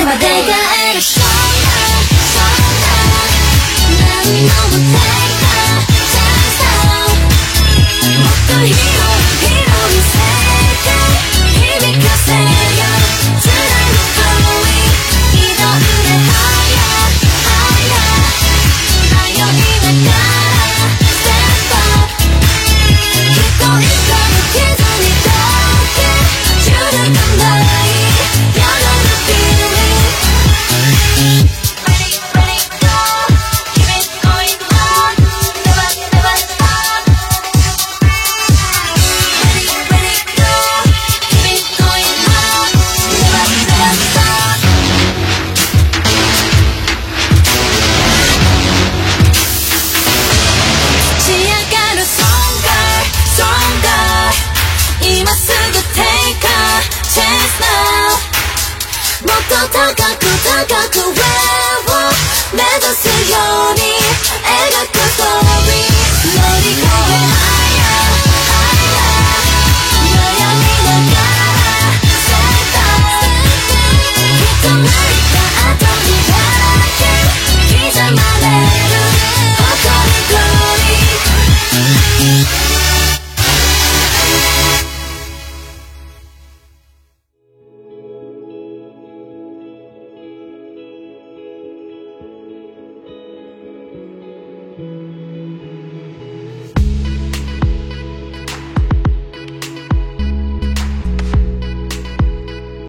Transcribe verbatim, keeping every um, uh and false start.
まで帰る Stronger Stronger 何の舞台か Just now もっと広い広い世界響かせよ辛いの遠い挑んで Higher Higher 迷いながら Step up 聞こえた無傷にどけ中断がない夜の feeling Ready, ready, go Keep it going on Never, never stop Ready, ready, go Keep it going on Never, never stop仕上がる Stronger, Stronger 今すぐ Take a chance now もっと高く高く Where を目指すように描くストーリー乗り越え